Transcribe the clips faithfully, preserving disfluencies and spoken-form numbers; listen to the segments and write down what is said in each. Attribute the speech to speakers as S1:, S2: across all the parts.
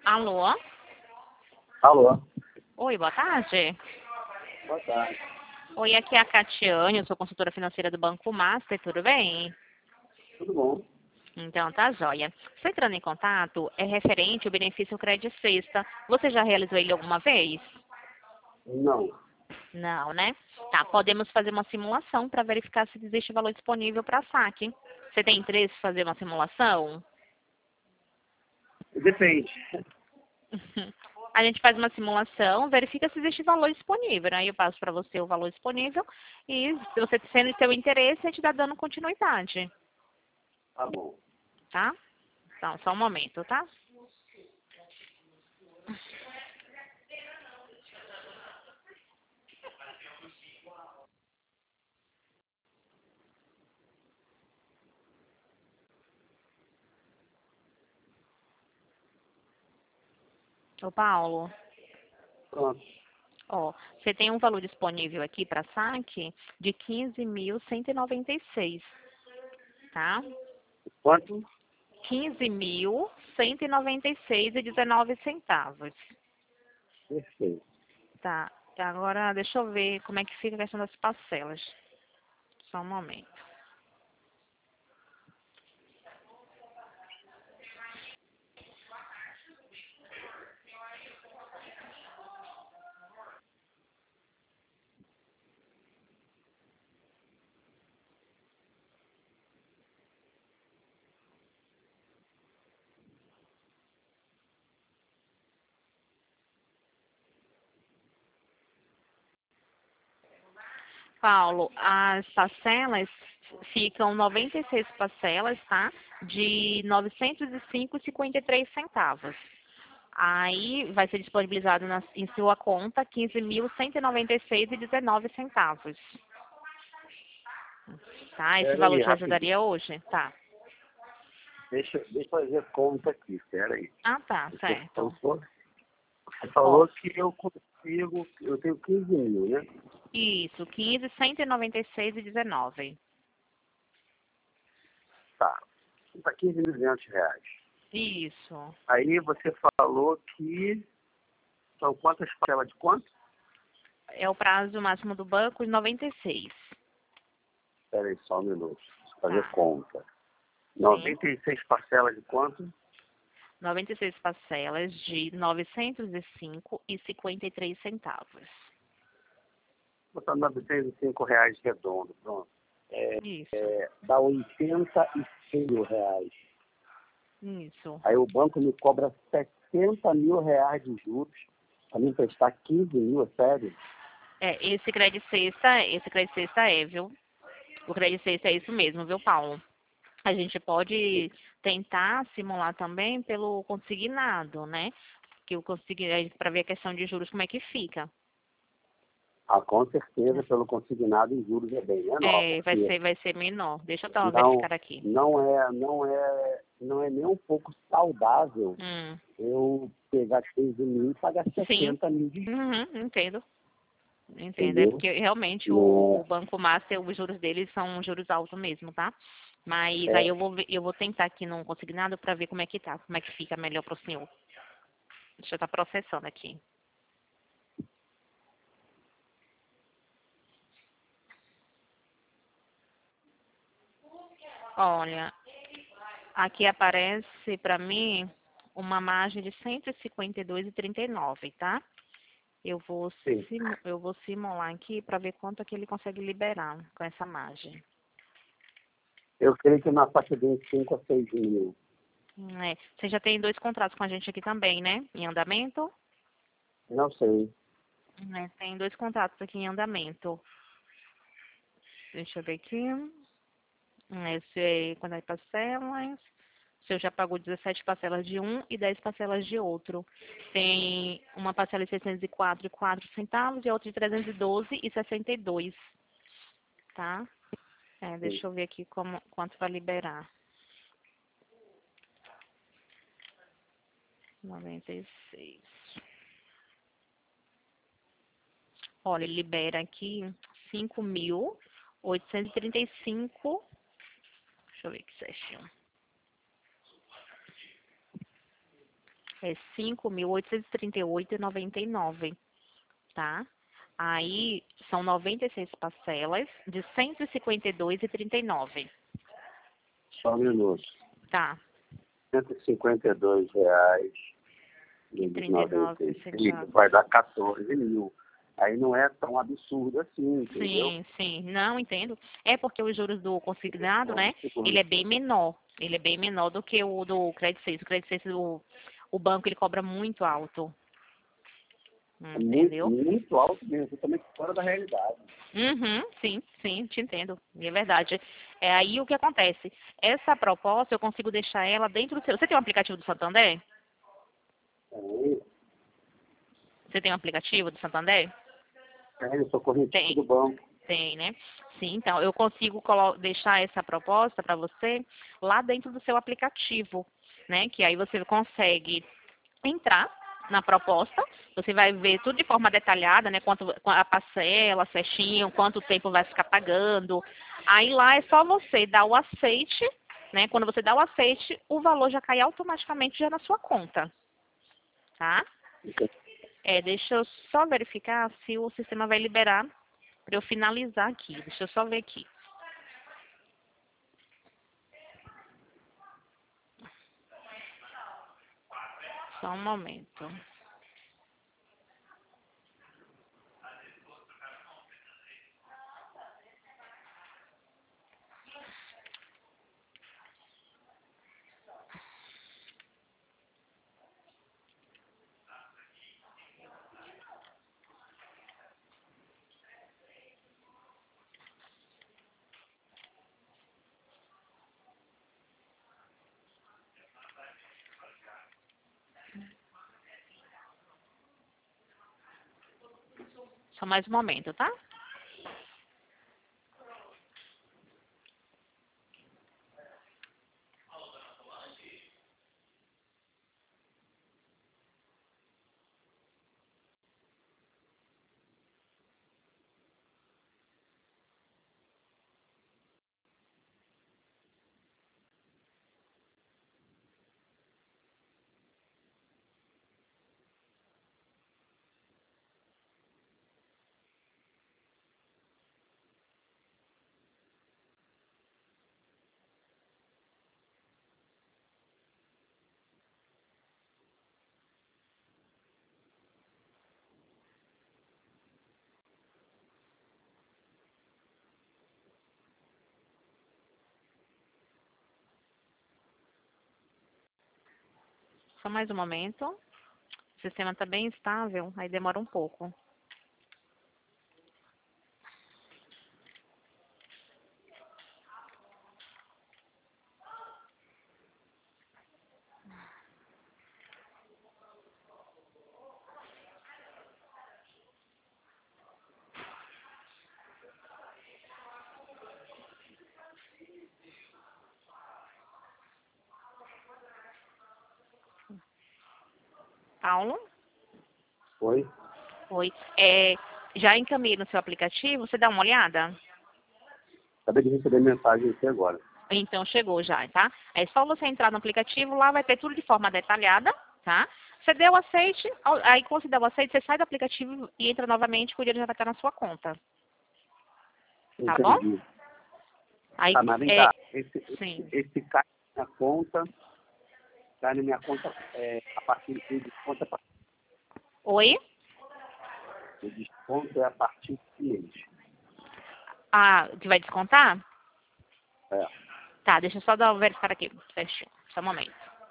S1: Alô?
S2: Alô?
S1: Oi, boa tarde.
S2: Boa tarde.
S1: Oi, aqui é a Catiane, eu sou consultora financeira do Banco Master, tudo bem?
S2: Tudo bom?
S1: Então, tá joia. Estou entrando em contato, é referente ao benefício Crédito Sexta. Você já realizou ele alguma vez?
S2: Não.
S1: Não, né? Tá, podemos fazer uma simulação para verificar se existe valor disponível para saque. Você tem interesse em fazer uma simulação?
S2: Depende.
S1: A gente faz uma simulação, verifica se existe valor disponível. Aí eu passo para você o valor disponível e se você sendo de seu interesse, a gente dá dando continuidade,
S2: Tá bom.
S1: tá? Então, só um momento, tá? Ô, Paulo,
S2: Pronto.
S1: ó, você tem um valor disponível aqui para saque de quinze mil cento e noventa e seis, tá?
S2: Quanto?
S1: quinze mil cento e noventa e seis e dezenove centavos.
S2: Perfeito.
S1: Tá. Agora, deixa eu ver como é que fica a questão das parcelas. Só um momento. Paulo, as parcelas ficam noventa e seis parcelas, tá? De novecentos e cinco e cinquenta e três centavos. Aí vai ser disponibilizado na, em sua conta quinze mil cento e noventa e seis e dezenove centavos. Tá? Esse
S2: Espera
S1: valor
S2: aí,
S1: te
S2: rapidinho.
S1: ajudaria hoje? Tá.
S2: Deixa, deixa eu fazer conta aqui. Espera aí.
S1: Ah, tá,
S2: Você
S1: certo.
S2: falou, você
S1: Ó,
S2: falou que eu consigo, eu tenho quinze mil, né?
S1: isso, quinze, cento e noventa e seis e dezenove.
S2: Tá. Tá quinze mil e duzentos reais.
S1: Isso.
S2: Aí você falou que são quantas parcelas de quanto?
S1: É o prazo máximo do banco de noventa e seis.
S2: Espera aí só um minuto. Deixa eu fazer
S1: Tá.
S2: conta.
S1: Sim.
S2: noventa e seis parcelas de quanto?
S1: noventa e seis parcelas de novecentos e cinco e cinquenta e três centavos.
S2: Vou botar novecentos e cinco reais redondo, pronto. É,
S1: Isso.
S2: é, dá oitenta e seis mil reais.
S1: Isso.
S2: Aí o banco me cobra setenta mil reais de juros para me emprestar quinze mil, é sério?
S1: É, esse crédito sexta, esse crédito sexta é, viu? O crédito sexta é isso mesmo, viu, Paulo? A gente pode tentar simular também pelo consignado, né? Que o consignado, para ver a questão de juros, como é que fica.
S2: Ah, com certeza, pelo consignado em juros é bem menor,
S1: É, vai
S2: porque
S1: ser, vai ser menor. Deixa eu dar uma
S2: não,
S1: verificada aqui.
S2: não é, não é, não é nem um pouco saudável
S1: Hum,
S2: eu pegar quinze mil e pagar
S1: sim.
S2: setenta mil de juros,
S1: Uhum, entendo. Entendo. É
S2: entendeu?
S1: porque realmente o, o
S2: Não
S1: Banco Master, os juros deles são juros altos mesmo, tá? Mas
S2: é,
S1: aí
S2: é,
S1: eu vou, ver- eu vou tentar aqui no consignado para ver como é que tá, como é que fica melhor para o senhor. Deixa eu estar processando aqui. Olha, aqui aparece para mim uma margem de cento e cinquenta e dois vírgula trinta e nove, tá? Eu vou,
S2: sim.
S1: simu- eu vou simular aqui para ver quanto é que ele consegue liberar com essa margem.
S2: Eu creio que na faixa de uns cinco a seis mil.
S1: Hum, É, você já tem dois contratos com a gente aqui também, né? Em andamento?
S2: Não sei.
S1: É, tem dois contratos aqui em andamento. Deixa eu ver aqui. Esse é quando é parcelas. O senhor já pagou dezessete parcelas de um e dez parcelas de outro. Tem uma parcela de seiscentos e quatro e quatro centavos e outra de trezentos e doze e sessenta e dois, tá? É,
S2: Sim.
S1: deixa eu ver aqui como, quanto vai liberar. noventa e seis. Olha, ele libera aqui cinco mil oitocentos e trinta e cinco. Deixa eu ver aqui certinho. é cinco mil oitocentos e trinta e oito reais e noventa e nove centavos, tá? Aí são noventa e seis parcelas de cento e cinquenta e dois reais e trinta e nove centavos.
S2: Só um minuto.
S1: Tá.
S2: cento e cinquenta e dois reais
S1: E
S2: e
S1: trinta e
S2: noventa
S1: nove
S2: e seis
S1: centavos.
S2: vai dar quatorze mil. Aí não é tão absurdo assim, entendeu?
S1: Sim, sim, não entendo. É porque os juros do consignado, né?
S2: Segundo.
S1: Ele é bem menor. Ele é bem menor do que o do Credit Suisse. O Credit Suisse, o, o banco, ele cobra muito alto.
S2: É muito,
S1: Entendeu?
S2: muito alto mesmo, totalmente fora da realidade.
S1: Uhum, sim, sim, te entendo. É verdade. É aí o que acontece. Essa proposta eu consigo deixar ela dentro do seu. Você tem um aplicativo do Santander?
S2: É,
S1: Você tem um aplicativo do Santander?
S2: é, eu sou correntista
S1: Tem.
S2: do banco.
S1: Tem, né? Sim, então eu consigo colo- deixar essa proposta para você lá dentro do seu aplicativo, né? Que aí você consegue entrar na proposta, você vai ver tudo de forma detalhada, né? Quanto a parcela, certinho, quanto tempo vai ficar pagando. Aí lá é só você dar o aceite, né? Quando você dá o aceite, o valor já cai automaticamente já na sua conta, tá? É, deixa eu só verificar se o sistema vai liberar para eu finalizar aqui. Deixa eu só ver aqui. Só um momento. Só mais um momento, tá? Só mais um momento. O sistema está bem estável, aí demora um pouco. Paulo?
S2: Oi?
S1: Oi. É, já encaminhei no seu aplicativo, você dá uma olhada?
S2: Acabei de receber mensagem aqui agora.
S1: Então chegou já, tá? É só você entrar no aplicativo, lá vai ter tudo de forma detalhada, tá? Você deu o aceite, ao- aí quando você der o aceite, você sai do aplicativo e entra novamente, que o dinheiro já vai estar na sua conta. Tá bom?
S2: Entendi.
S1: Aí,
S2: Tá, mas vem
S1: é,
S2: cá. Esse,
S1: sim.
S2: esse, esse cai na minha conta, cai na minha conta é, a partir do desconto, é a partir-
S1: Oi?
S2: o desconto é a partir do mês.
S1: Ah, que vai descontar?
S2: É.
S1: Tá, deixa eu só dar, verificar aqui, certinho. Só um momento.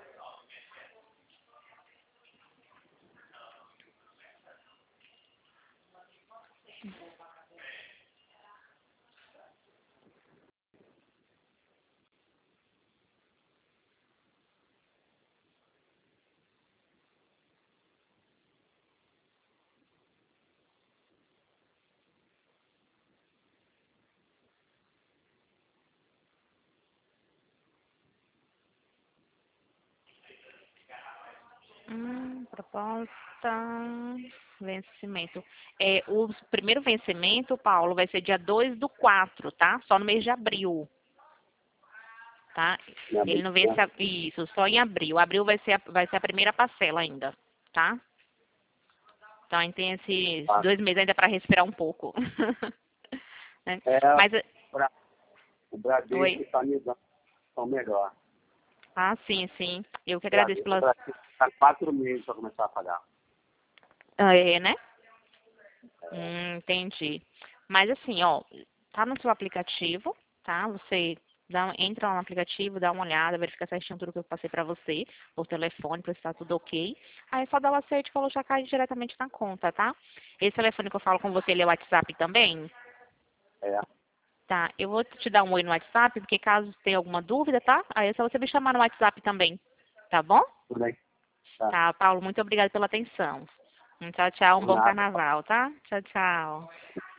S1: Hum, proposta, vencimento. É, o primeiro vencimento, Paulo, vai ser dia dois do quatro, tá? Só no mês de abril. tá?
S2: Em abril,
S1: Ele não vence,
S2: né?
S1: a- isso, só em abril. Abril vai ser, a, vai ser a primeira parcela ainda, tá? Então, a gente tem esses
S2: Tá.
S1: dois meses ainda para respirar um pouco. Né?
S2: É,
S1: Mas, eh,
S2: pra, o Bradesco
S1: oi?
S2: está me dando uma melhor.
S1: Ah, sim, sim. Eu que
S2: O
S1: agradeço
S2: Bradesco
S1: pelas...
S2: está quatro meses para começar a pagar.
S1: Ah, é, né? Hum, entendi. Mas assim, ó, tá no seu aplicativo, tá? Você dá, entra lá no aplicativo, dá uma olhada, verifica certinho tudo que eu passei pra você, por telefone, pra se tá tudo ok. Aí só dá o aceite e já cai diretamente na conta, tá? Esse telefone que eu falo com você, ele é o WhatsApp também?
S2: É,
S1: Tá, eu vou te dar um oi no WhatsApp, porque caso tenha alguma dúvida, tá? Aí é só você me chamar no WhatsApp também, tá bom?
S2: tudo bem. Tá.
S1: Tá, Paulo, muito obrigada pela atenção. Tchau, tchau, um
S2: Por
S1: bom
S2: nada.
S1: carnaval, tá? Tchau, tchau.